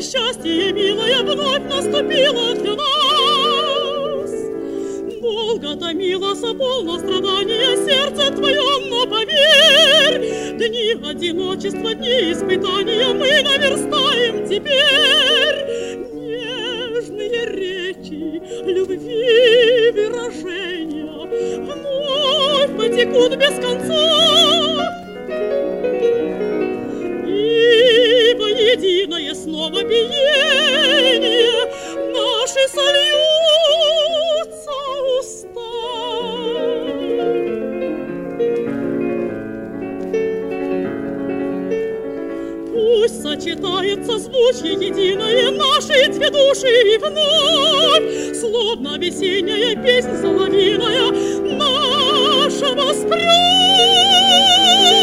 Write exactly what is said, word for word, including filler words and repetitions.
счастье, милое, вновь наступило для нас. Долго томилось, полно страдания сердце твое, но поверь, дни одиночества, дни испытания мы наверстаем теперь. Нежные речи, любви выражения вновь потекут без конца. И воединое снова биение наши сольются уста. Пусть сочетается звучье единое наши две души вновь, словно весенняя песнь соловьиная наша воспрет.